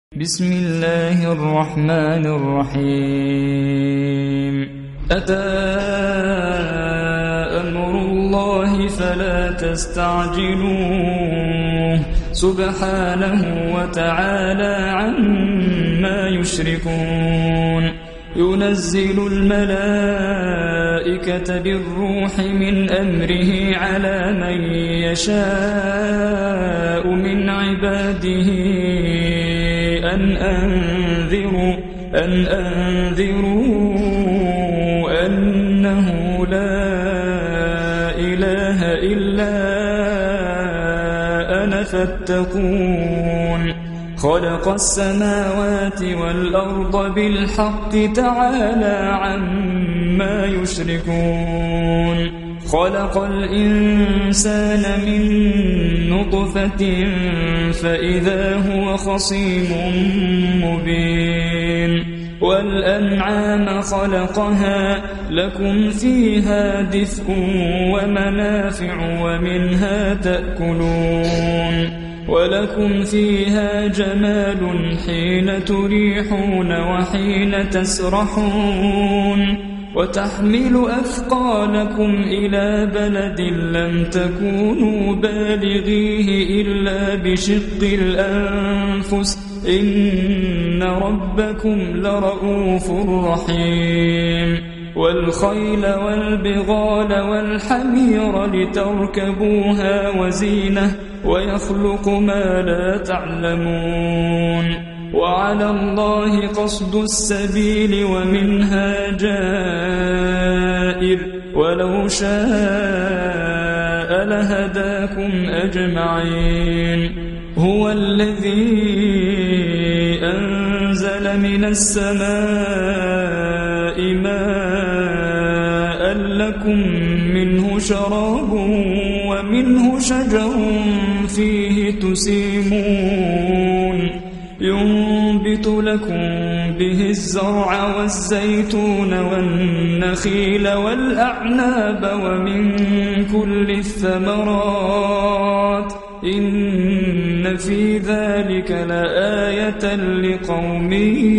بسم الله الرحمن الرحيم أتى أمر الله فلا تستعجلوه سبحانه وتعالى عما يشركون ينزل الملائكة بالروح من أمره على من يشاء من عباده أن أنذروا أنه لا إله إلا أنا فاتقون خلق السماوات والأرض بالحق تعالى عما يشركون خلق الإنسان من نطفة فإذا هو خصيم مبين والأنعام خلقها لكم فيها دفء ومنافع ومنها تأكلون ولكم فيها جمال حين تريحون وحين تسرحون وتحمل أثقالكم إلى بلد لم تكونوا بالغيه إلا بشق الأنفس إن ربكم لرؤوف رحيم والخيل والبغال والحمير لتركبوها وزينة ويخلق ما لا تعلمون وعلى الله قصد السبيل ومنها جائر ولو شاء لهداكم أجمعين هو الذي أنزل من السماء ماء لكم منه شراب ومنه شجر فيه تسيمون ينبت لكم به الزرع والزيتون والنخيل والأعناب ومن كل الثمرات إن في ذلك لآية لقوم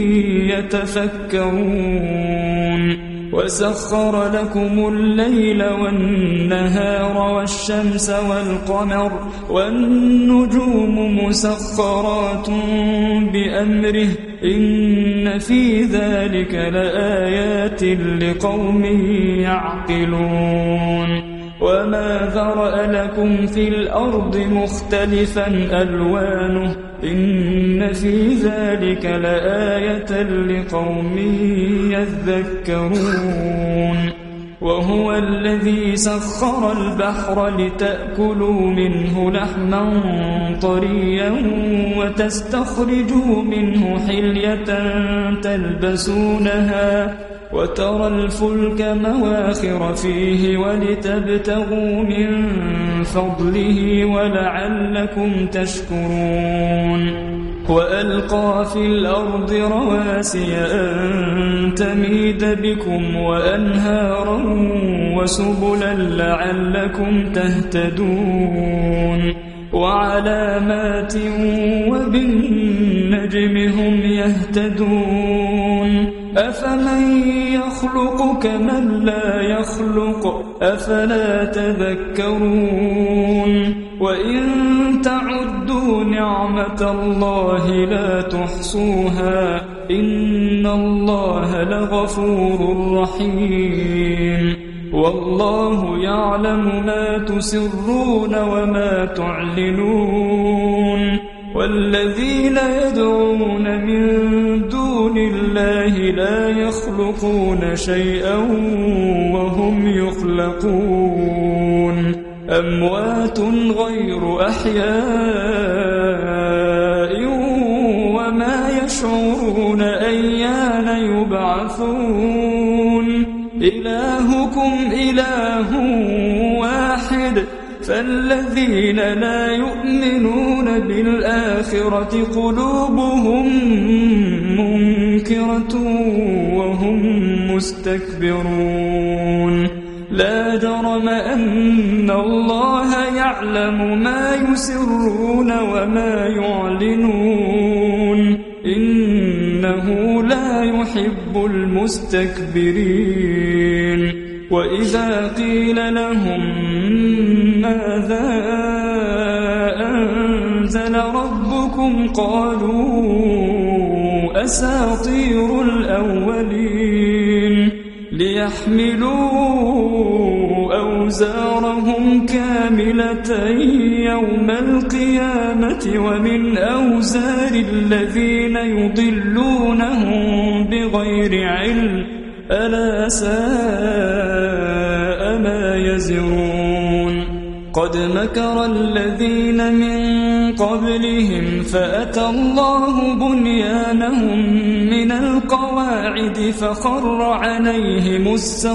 يتفكرون وسخر لكم الليل والنهار والشمس والقمر والنجوم مسخرات بأمره إن في ذلك لآيات لقوم يعقلون وما ذرأ لكم في الأرض مختلفا ألوانه إن في ذلك لآية لقوم يذكرون وهو الذي سخر البحر لتأكلوا منه لحما طريا وتستخرجوا منه حلية تلبسونها وترى الفلك مواخر فيه ولتبتغوا من فضله ولعلكم تشكرون وألقى في الأرض رواسي أن تميد بكم وأنهارا وسبلا لعلكم تهتدون وعلامات وبالنجم هم يهتدون أفمن يخلق كمن لا يخلق أفلا تذكرون وإن تعدوا نعمة الله لا تحصوها إن الله لغفور رحيم والله يعلم ما تسرون وما تعلنون والذين يدعون من دون الله لا يخلقون شيئا وهم يخلقون أموات غير أحياء وما يشعرون أيان يبعثون إلهكم إله واحد فالذين لا يؤمنون بالآخرة قلوبهم منكرة وهم مستكبرون لا جرم أن الله يعلم ما يسرون وما يعلنون يحب المستكبرين وإذا قيل لهم ماذا أنزل ربكم قالوا أساطير الأولين ليحملوا أوزارهم كاملة يوم القيامة ومن أوزار الذين يضلونهم بغير علم ألا ساء ما يزرون قد مكر الذين من قبلهم فأتى الله بنيانهم من القواعد فخر عليهم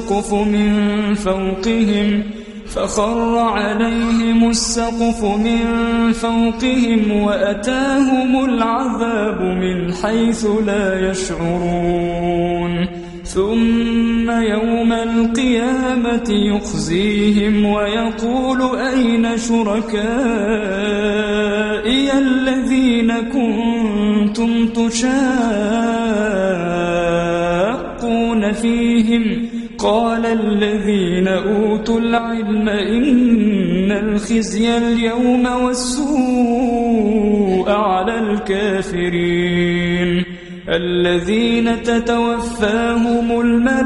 السقف من فوقهم وأتاهم العذاب من حيث لا يشعرون ثم يوم القيامة يخزيهم ويقول أين شركائي الذين كنتم تشاقون فيهم قال الذين أوتوا العلم إن الخزي اليوم والسوء على الكافرين الذين تتوفاهم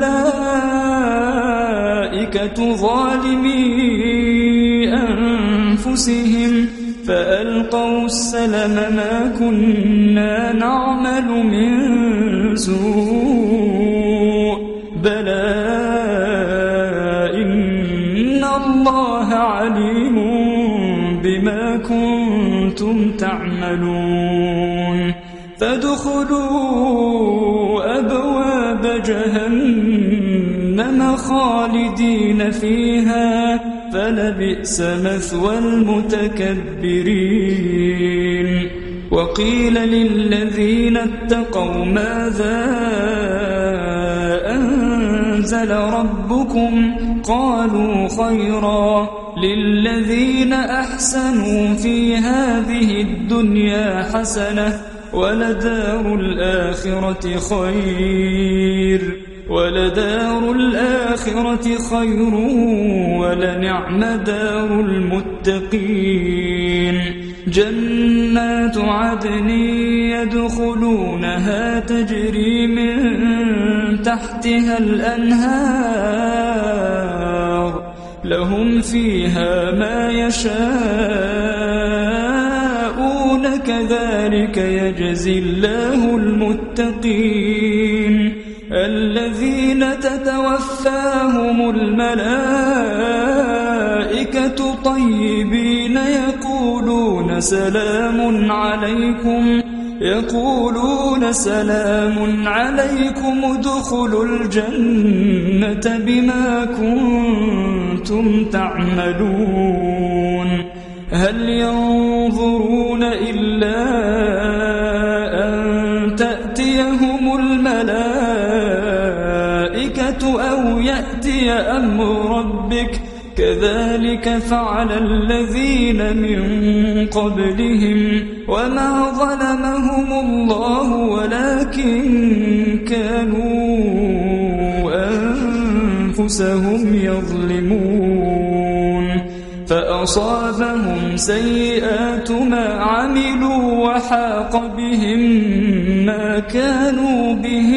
الملائكة ظالمي أنفسهم فألقوا السلم ما كنا نعمل من سوء بلى إن الله عليم بما كنتم تعملون فادخلوا أبواب جهنم خالدين فيها فلبئس مثوى المتكبرين وقيل للذين اتقوا ماذا أنزل ربكم قالوا خيرا للذين أحسنوا في هذه الدنيا حسنة ولدار الآخرة خير ولنعم دار المتقين جنات عدن يدخلونها تجري من تحتها الأنهار لهم فيها ما يشاءون كذلك يجزي الله المتقين الذين تتوفاهم الملائكة طيبين يقولون سلام عليكم ادخلوا الجنة بما كنتم تعملون هل ينظرون إلا أن تأتيهم الملائكة أو يأتي أمر ربك كذلك فعل الذين من قبلهم وما ظلمهم الله ولكن كانوا أنفسهم يظلمون فأصابهم سيئات ما عملوا وحاق بهم ما كانوا به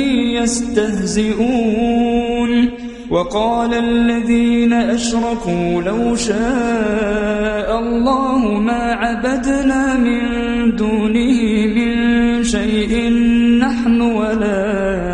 يستهزئون وقال الذين أشركوا لو شاء الله ما عبدنا من دونه من شيء نحن ولا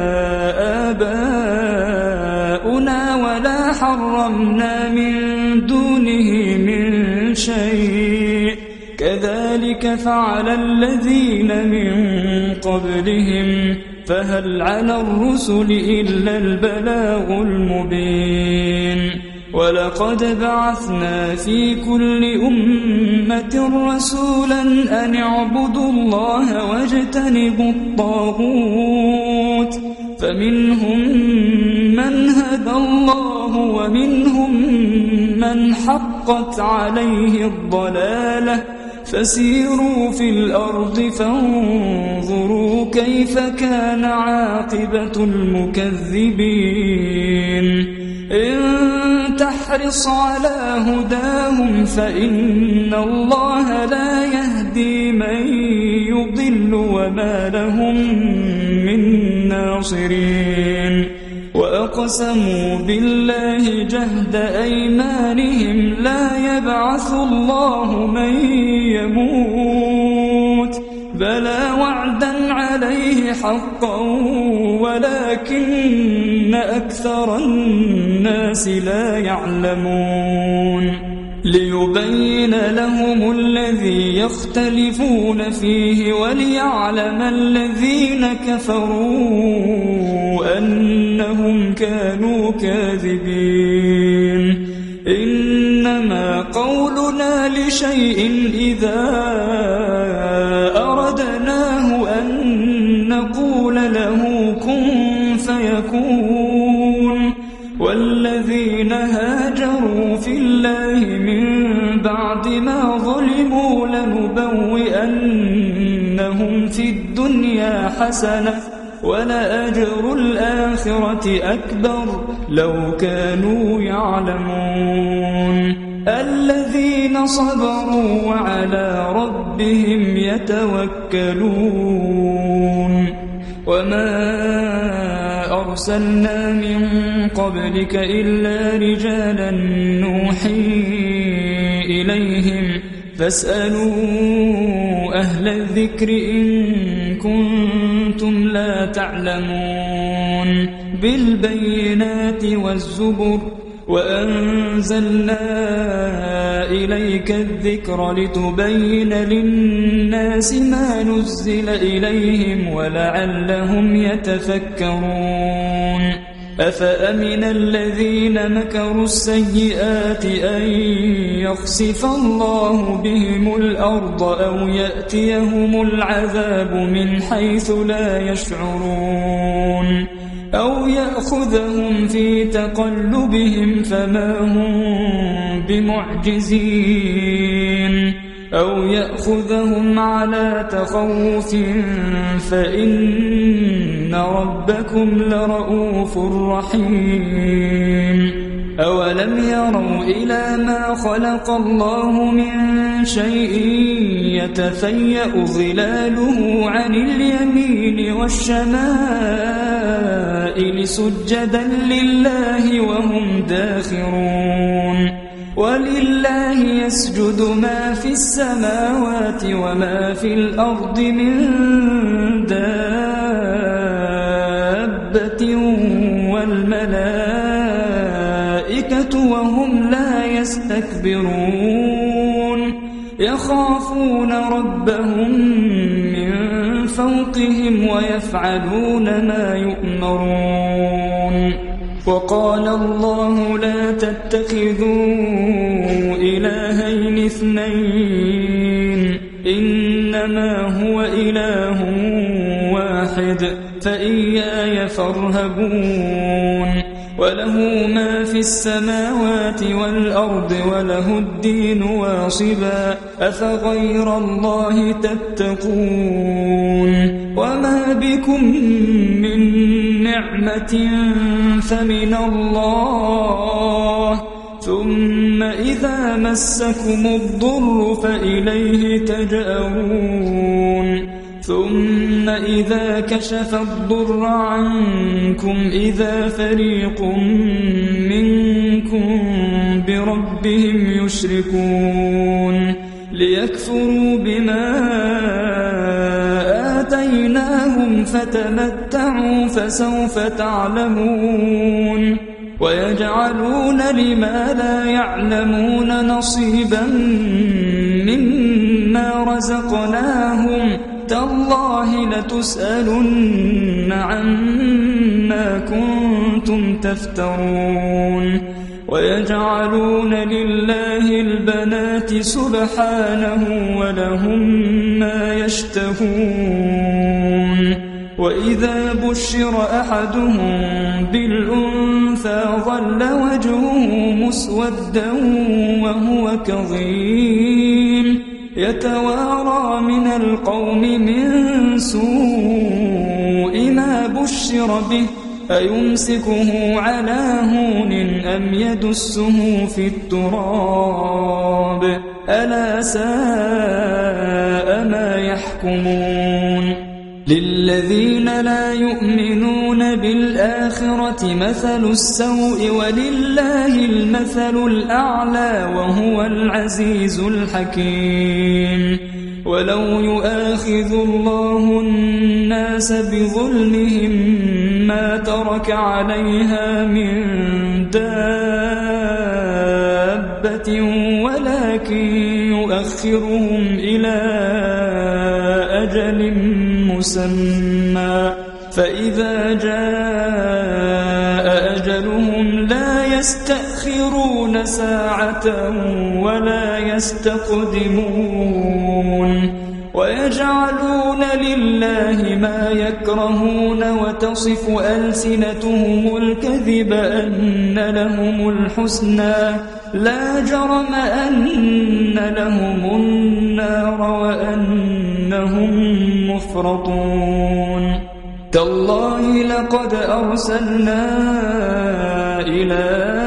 آباؤنا ولا حرمنا من دونه من شيء كذلك فعل الذين من قبلهم فهل على الرسل إلا البلاغ المبين ولقد بعثنا في كل أمة رسولا أن اعبدوا الله واجتنبوا الطاغوت فمنهم من هدى الله ومنهم من حقت عليه الضلالة فسيروا في الأرض فانظروا كيف كان عاقبة المكذبين إن تحرص على هداهم فإن الله لا يهدي من يضل وما لهم من ناصرين وأقسموا بالله جهد أيمانهم لا يبعث الله من يموت بلى وعدا عليه حقا ولكن أكثر الناس لا يعلمون ليبين لهم الذي يختلفون فيه وليعلم الذين كفروا أنهم كانوا كاذبين إنما قولنا لشيء إذا أردناه أن نقول له كن فيكون والذين هاجروا في الله من بعد ما ظلموا لنبوئنهم في الدنيا حسنة ولأجر الآخرة أكبر لو كانوا يعلمون الذين صبروا وعلى ربهم يتوكلون وما أرسلنا من قبلك إلا رجالا نوحي إليهم فاسألوا أهل الذكر إن كنتم لا تعلمون بالبينات والزبر وأنزلنا إليك الذكر لتبين للناس ما نزل إليهم ولعلهم يتفكرون أفأمن الذين مكروا السيئات أن يخسف الله بهم الأرض أو يأتيهم العذاب من حيث لا يشعرون أو يأخذهم في تقلبهم فما هم بمعجزين أو يأخذهم على تخوف فإن ربكم لرؤوف رحيم أولم يروا إلى ما خلق الله من شيء يتفيأ ظلاله عن اليمين والشمائل سجدا لله وهم داخرون ولله يسجد ما في السماوات وما في الأرض من دابة والملائكة وهم لا يستكبرون يخافون ربهم من فوقهم ويفعلون ما يؤمرون وقال الله لا تتخذوا إلهين اثنين إنما هو إله واحد فإياي فارهبون وله ما في السماوات والأرض وله الدين واصبا أفغير الله تتقون وما بكم من نعمة فمن الله ثم إذا مسكم الضر فإليه تجأرون ثم إذا كشف الضر عنكم إذا فريق منكم بربهم يشركون ليكفروا بما آتيناهم فتمتعوا فسوف تعلمون ويجعلون لما لا يعلمون نصيبا مما رزقناهم تالله لتسألن عما كنتم تفترون ويجعلون لله البنات سبحانه ولهم ما يشتهون وإذا بشر أحدهم بالأنثى ظل وجهه مسودا وهو كظيم يتوارى من القوم من سوء ما بشر به أيمسكه على هون أم يدسه في التراب ألا ساء ما يحكمون للذين لا يؤمنون بالآخرة مثل السوء ولله المثل الأعلى وهو العزيز الحكيم ولو يؤاخذ الله الناس بظلمهم ما ترك عليها من دابة ولكن يؤخرهم إلى أجل مسمى فإذا جاء أجلهم لا يستأخرون ساعة ولا يستقدمون ويجعلون لله ما يكرهون وتصف ألسنتهم الكذب أن لهم الحسنى لا جرم أن لهم النار وأنهم مفرطون تالله لقد أرسلنا إلى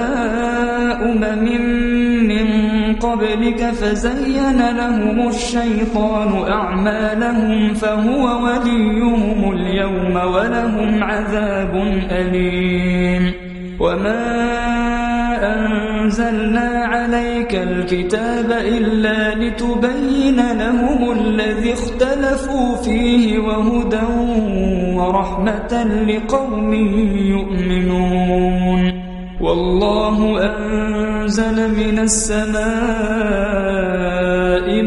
من قبلك فزين لهم الشيطان أعمالهم فهو وليهم اليوم ولهم عذاب أليم وما أنزلنا عليك الكتاب إلا لتبين لهم الذي اختلفوا فيه وهدى ورحمة لقوم يؤمنون والله أنزل من السماء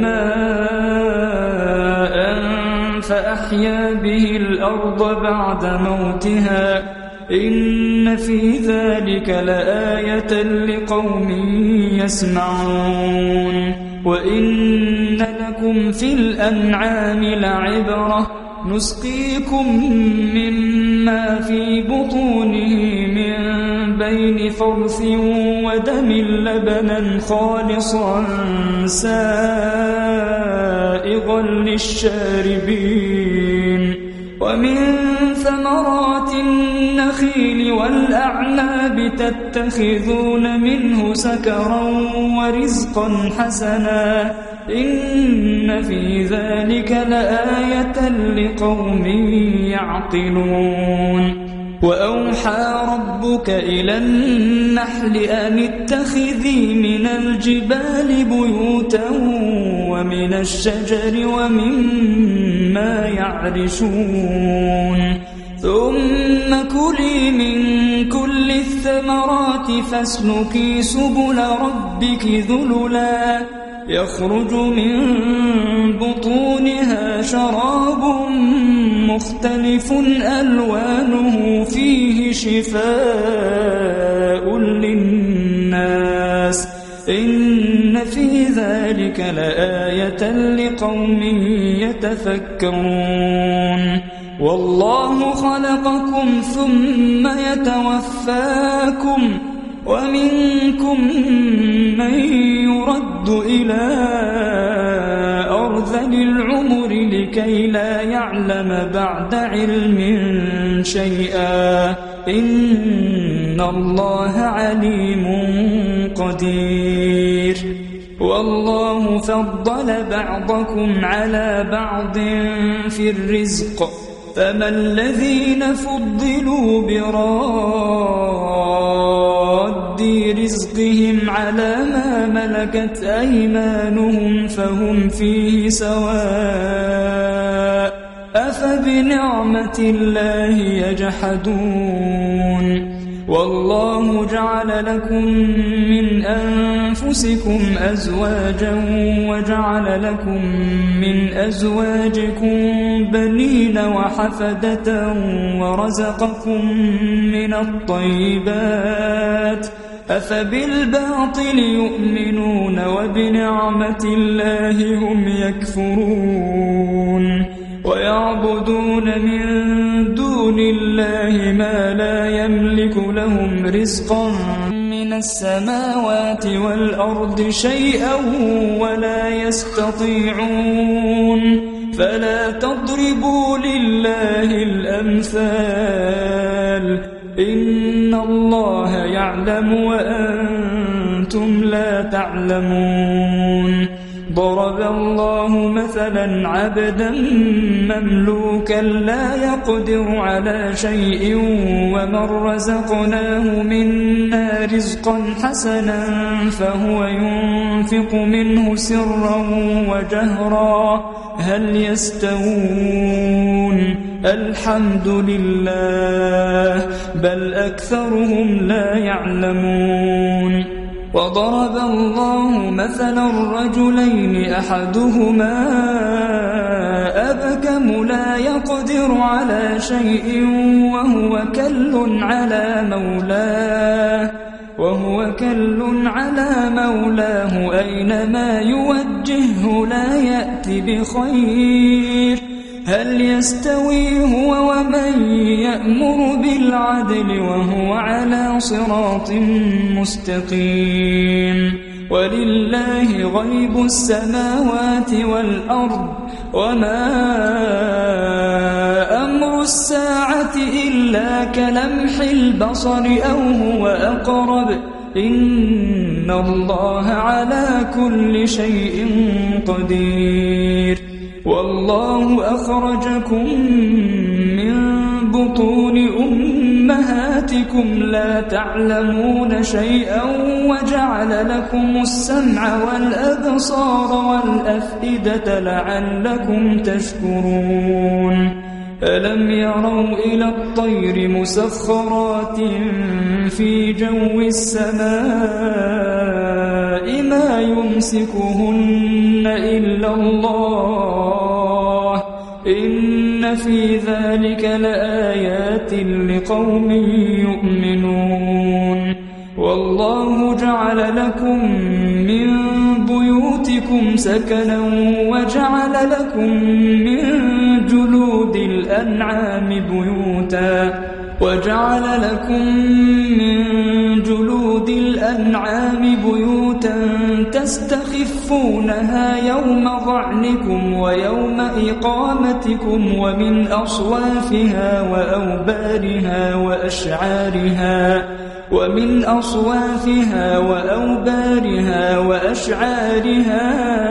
ماء فأحيا به الأرض بعد موتها إن في ذلك لآية لقوم يسمعون وإن لكم في الأنعام لعبرة نسقيكم مما في بطونه من بين فرث ودم لبنا خالصا سائغا للشاربين ومن ثمرات النخيل والأعناب تتخذون منه سكرا ورزقا حسنا إن في ذلك لآية لقوم يعقلون وأوحى ربك إلى النحل أن اتخذي من الجبال بيوتا ومن الشجر ومما يعرشون ثم كلي من كل الثمرات فاسلكي سبل ربك ذللا يخرج من بطونها شراب مختلف ألوانه فيه شفاء للناس إن في ذلك لآية لقوم يتفكرون والله خلقكم ثم يتوفاكم ومنكم من يرد إلى أرذل العمر لكي لا يعلم بعد علم شيئا إن الله عليم قدير والله فضل بعضكم على بعض في الرزق فما الذين فضلوا براد رزقهم على ما ملكت أيمانهم فهم فيه سواء أفبنعمة الله يجحدون والله جعل لكم من أنفسكم أزواجا وجعل لكم من أزواجكم بنين وحفدة ورزقكم من الطيبات أفبالباطل يؤمنون وبنعمة الله هم يكفرون ويعبدون من دون الله ما لا يملك لهم رزقا من من السماوات والأرض شيئا ولا يستطيعون فلا تضربوا لله الأمثال إن الله يعلم وأنتم لا تعلمون ضرب الله مثلا عبدا مملوكا لا يقدر على شيء ومن رزقناه منا رزقا حسنا فهو ينفق منه سرا وجهرا هل يستوون الحمد لله بل أكثرهم لا يعلمون وضرب الله مثلا رجلين أحدهما أبكم لا يقدر على شيء وهو كل على مولاه أينما يوجهه لا يأتي بخير هل يستوي هو ومن يأمر بالعدل وهو على صراط مستقيم ولله غيب السماوات والأرض وما أمر الساعة إلا كلمح البصر أو هو أقرب إن الله على كل شيء قدير والله أخرجكم من بطون أمهاتكم لا تعلمون شيئا وجعل لكم السمع والأبصار والأفئدة لعلكم تشكرون ألم يروا إلى الطير مسخرات في جو السماء ما يمسكهن إلا الله إن في ذلك لآيات لقوم يؤمنون والله جعل لكم من بيوتكم سكنا وجعل لكم من جلود الأنعام بيوتا تستخفونها يوم ظعنكم ويوم إقامتكم ومن أصوافها وأوبارها وأشعارها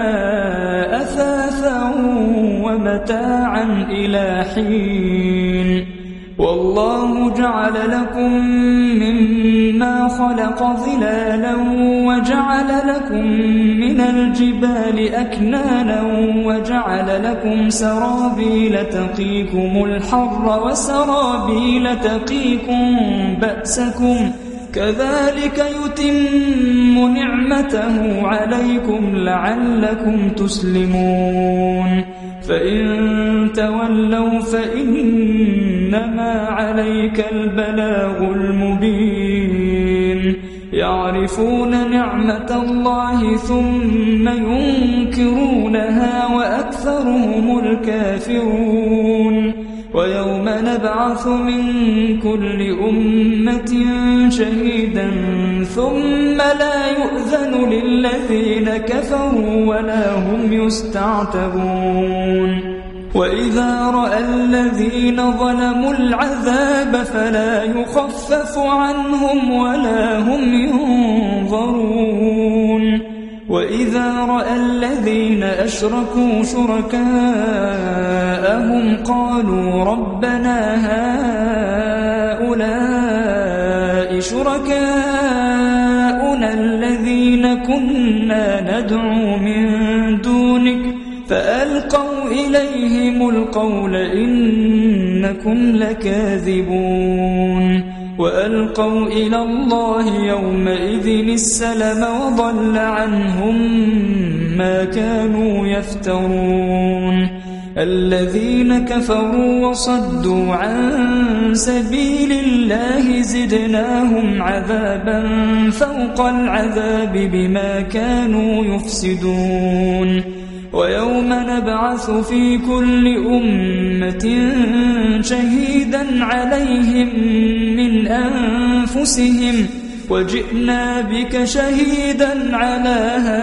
أثاثا ومتاعا إلى حين والله جعل لكم مما خلق ظلالا وجعل لكم من الجبال أكنانا وجعل لكم سرابيل تقيكم الحر وسرابيل تقيكم بأسكم كذلك يتم نعمته عليكم لعلكم تسلمون فإن تولوا فإنما عليك البلاغ المبين يعرفون نعمة الله ثم ينكرونها وأكثرهم الكافرون ويوم نبعث من كل أمة شهيدا ثم لا يؤذن للذين كفروا ولا هم يستعتبون وإذا رأى الذين ظلموا العذاب فلا يخفف عنهم ولا هم ينظرون وإذا رأى الذين أشركوا شركاءهم قالوا ربنا هؤلاء شركاؤنا الذين كنا ندعو من دونك فألقوا إليهم القول إنكم لكاذبون وألقوا إلى الله يومئذ السلم وضل عنهم ما كانوا يفترون الذين كفروا وصدوا عن سبيل الله زدناهم عذابا فوق العذاب بما كانوا يفسدون ويوم نبعث في كل أمة شهيدا عليهم من أنفسهم وجئنا بك شهيدا على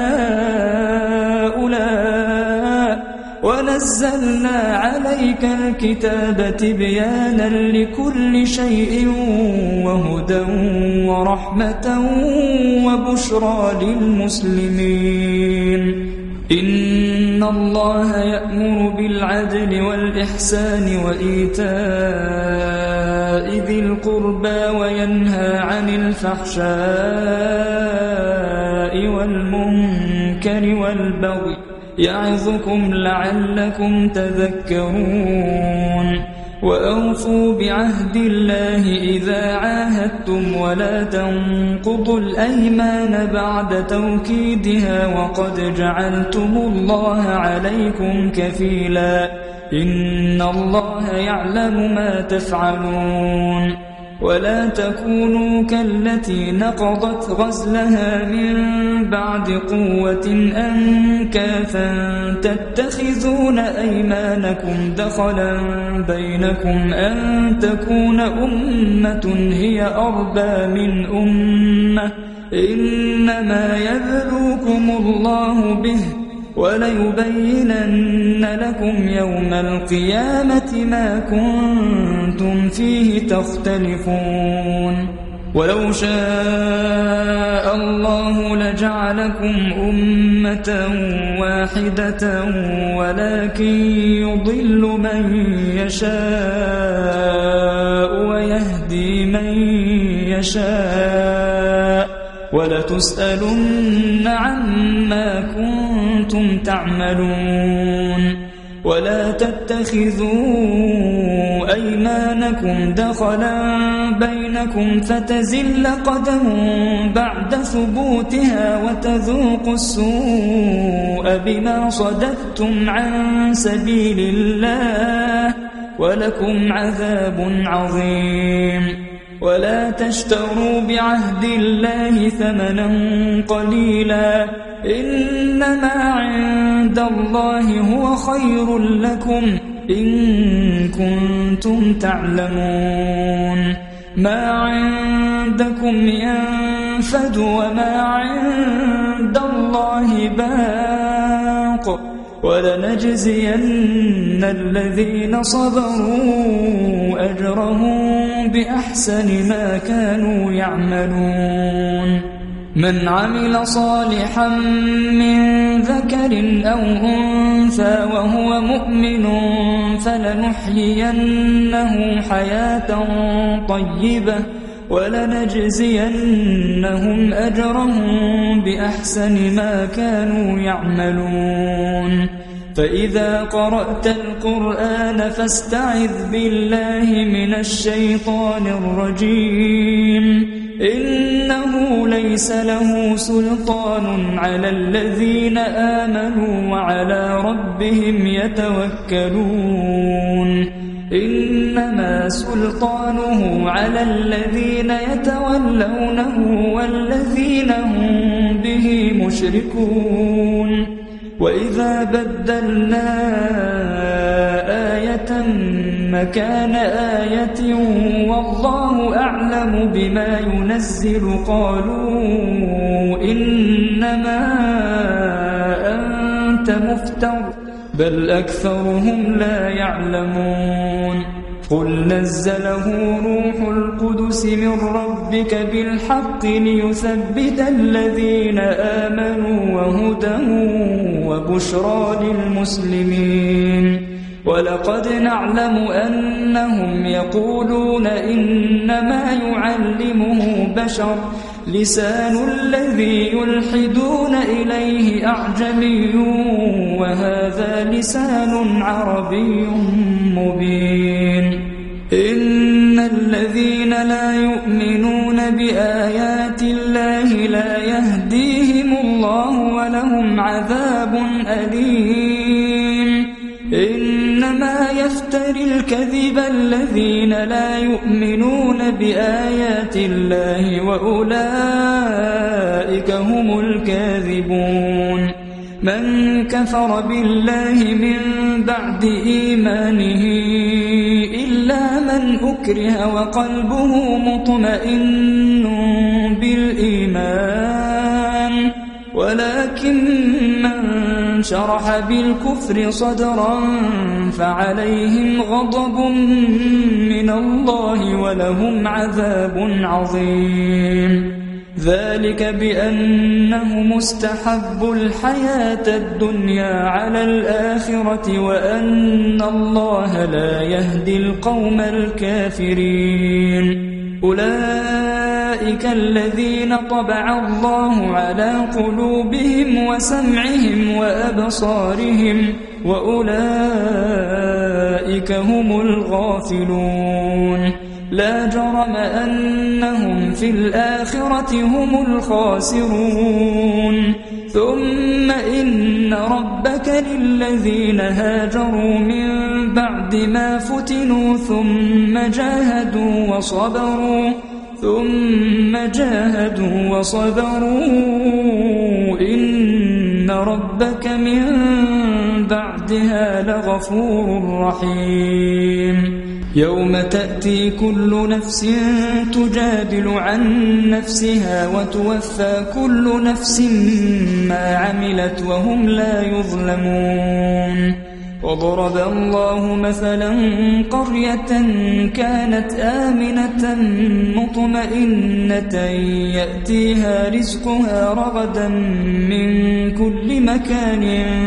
هؤلاء ونزلنا عليك الكتاب تبيانا لكل شيء وهدى ورحمة وبشرى للمسلمين إن الله يأمر بالعدل والإحسان وإيتاء ذي القربى وينهى عن الفحشاء والمنكر والبغي يعظكم لعلكم تذكرون وأوفوا بعهد الله إذا عاهدتم ولا تنقضوا الأيمان بعد توكيدها وقد جعلتم الله عليكم كفيلا إن الله يعلم ما تفعلون ولا تكونوا كالتي نقضت غزلها من بعد قوة أنكاثا تتخذون أيمانكم دخلا بينكم أن تكون أمة هي أربى من أمة إنما يبلوكم الله به وليبينن لكم يوم القيامة ما كنتم فيه تختلفون ولو شاء الله لجعلكم أمة واحدة ولكن يضل من يشاء ويهدي من يشاء ولتسألن عما كنتم تعملون ولا تتخذوا أيمانكم دخلا بينكم فتزل قدم بعد ثبوتها وتذوقوا السوء بما صددتم عن سبيل الله ولكم عذاب عظيم ولا تشتروا بعهد الله ثمنا قليلا إنما عند الله هو خير لكم إن كنتم تعلمون ما عندكم ينفد وما عند الله باق ولنجزين الذين صبروا أجرهم بأحسن ما كانوا يعملون من عمل صالحا من ذكر أو أنثى وهو مؤمن فلنحيينه حياة طيبة ولنجزينهم أجرهم بأحسن ما كانوا يعملون فإذا قرأت القرآن فاستعذ بالله من الشيطان الرجيم إنه ليس له سلطان على الذين آمنوا وعلى ربهم يتوكلون إنما سلطانه على الذين يتولونه والذين هم به مشركون وإذا بدلنا آية مكان آية والله أعلم بما ينزل قالوا إنما أنت مفتر بل أكثرهم لا يعلمون قل نزله روح القدس من ربك بالحق ليثبت الذين آمنوا وهدى وبشرى للمسلمين ولقد نعلم أنهم يقولون إنما يعلمه بشر لسان الذي يلحدون إليه أعجمي وهذا لسان عربي مبين إن الذين لا يؤمنون بآيات الله لا يهديهم الله ولهم عذاب أليم إنما يفتري الكذب الذين لا يؤمنون بآيات الله وأولئك هم الكاذبون من كفر بالله من بعد إيمانه إلا من أكره وقلبه مطمئن بالإيمان ولكن من شرح بالكفر صدرا فعليهم غضب من الله ولهم عذاب عظيم ذلك بأنه مستحب الحياة الدنيا على الآخرة وأن الله لا يهدي القوم الكافرين أولئك الذين طبع الله على قلوبهم وسمعهم وأبصارهم وأولئك هم الغافلون لا جرم أنهم في الآخرة هم الخاسرون ثم إن ربك للذين هاجروا من بعد ما فتنوا ثم جاهدوا وصبروا إن ربك من بعدها لغفور رحيم يوم تأتي كل نفس تجادل عن نفسها وتوفى كل نفس ما عملت وهم لا يظلمون وضرب الله مثلا قرية كانت آمنة مطمئنة يأتيها رزقها رغدا من كل مكان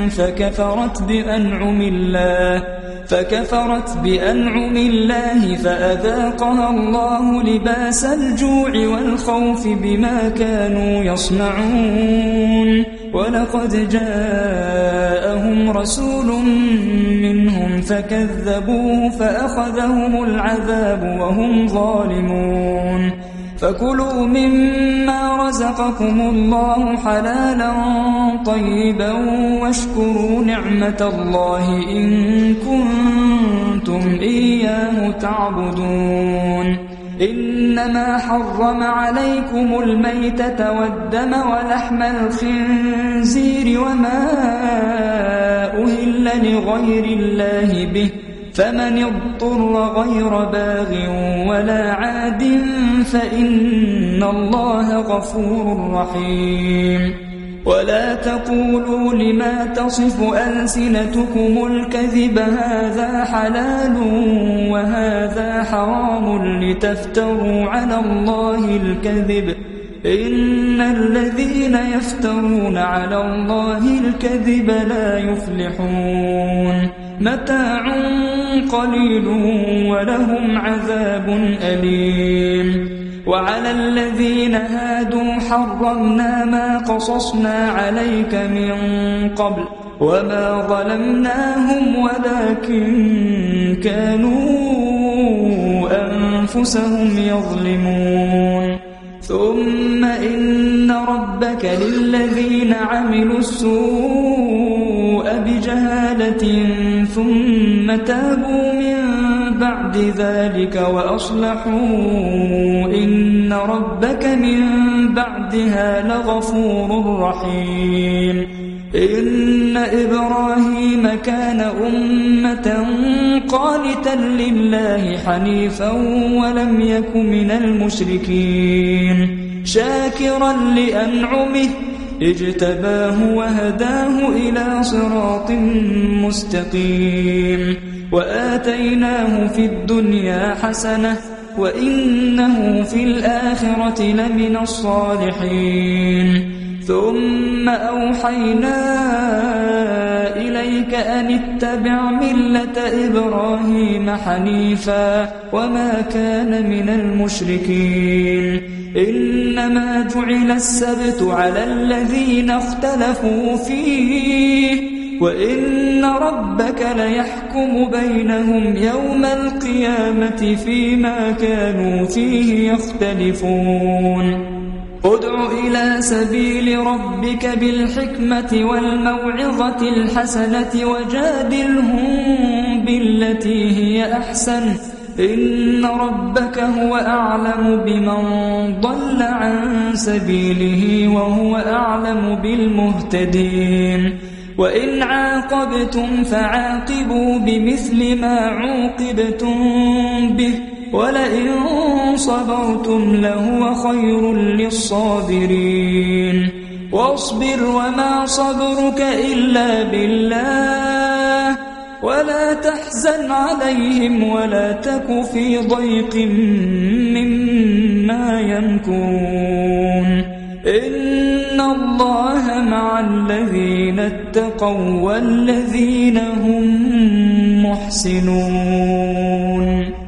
فكفرت بأنعم الله فأذاقها الله لباس الجوع والخوف بما كانوا يصنعون ولقد جاءهم رسول منهم فكذبوه فأخذهم العذاب وهم ظالمون فكلوا مما رزقكم الله حلالا طيبا واشكروا نعمة الله إن كنتم إياه تعبدون إنما حرم عليكم الميتة والدم ولحم الخنزير وما أهل لغير الله به فمن اضطر غير باغ ولا عاد فإن الله غفور رحيم ولا تقولوا لما تصف ألسنتكم الكذب هذا حلال وهذا حرام لتفتروا على الله الكذب إن الذين يفترون على الله الكذب لا يفلحون متاع قليل ولهم عذاب أليم وعلى الذين هادوا حرمنا ما قصصنا عليك من قبل وما ظلمناهم ولكن كانوا أنفسهم يظلمون ثم إن ربك للذين عملوا السوء بجهالة ثم تابوا من بعد ذلك وأصلحوا إن ربك من بعدها لغفور رحيم إن إبراهيم كان أمة قانتا لله حنيفا ولم يك من المشركين شاكرا لأنعمه اجتباه وهداه إلى صراط مستقيم وآتيناه في الدنيا حسنة وإنه في الآخرة لمن الصالحين ثم أوحينا إليك أن اتبع ملة إبراهيم حنيفا وما كان من المشركين إنما جعل السبت على الذين اختلفوا فيه وإن ربك ليحكم بينهم يوم القيامة فيما كانوا فيه يختلفون ادع إلى سبيل ربك بالحكمة والموعظة الحسنة وجادلهم بالتي هي أحسن إن ربك هو أعلم بمن ضل عن سبيله وهو أعلم بالمهتدين وإن عاقبتم فعاقبوا بمثل ما عوقبتم به ولئن صبرتم لهو خير للصابرين واصبر وما صبرك إلا بالله ولا تحزن عليهم ولا تك في ضيق مما يمكرون إن الله مع الذين اتقوا والذين هم محسنون.